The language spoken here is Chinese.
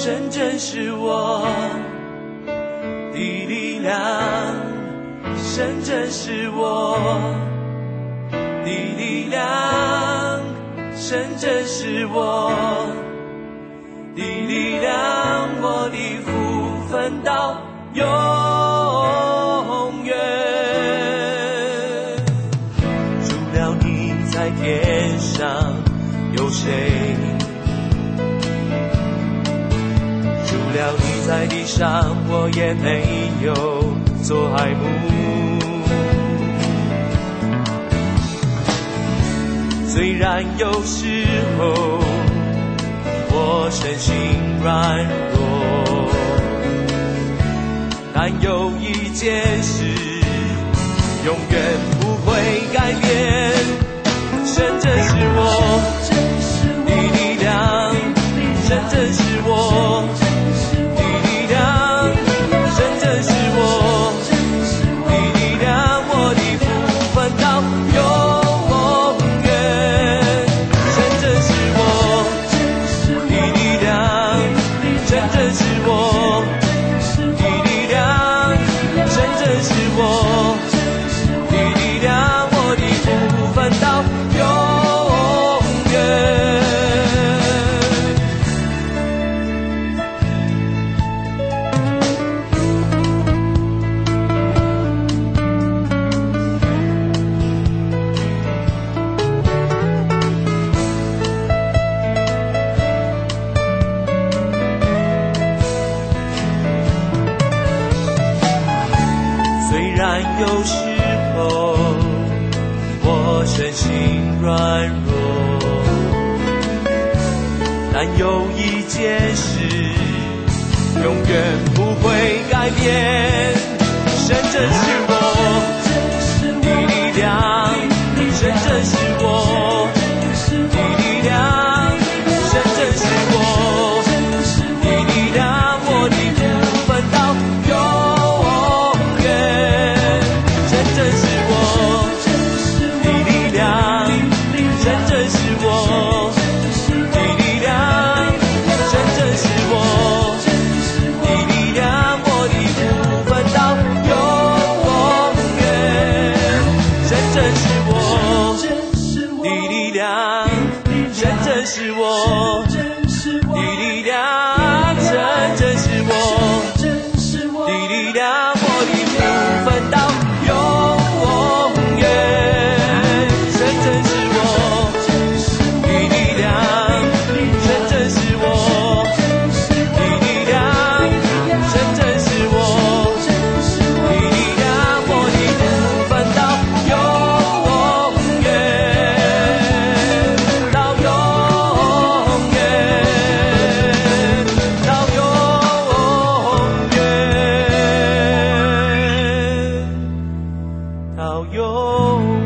神真是我的力量，神真是我的力量，神真是我的力量，我的福分到永远。除了你在天上有谁？除了你在地上，我也没有做爱慕。虽然有时候我身心软弱，但有一件事永远不会改变，神真是我的力量，神真是我的力量，神真是我的力量，我的福分到永远，神真是我的力量，神真是我的力量，神真是我的力量，我的福分到永远。虽然有时候我身心软弱，但有一件事永远不会改变，神真是我的力量，神真是我的力量，神真是我的力量，我的福分到永远，神真是我的力量，神真是我的力量，神真是我的力量，我的福分到永远，神真是我的力量，神真是我的力量，神真是我的力量，我的福分到永远，神真是我的力量，神真是我的力量，神真是我的力量，我的福分到永远，到永远，到永远，到永远。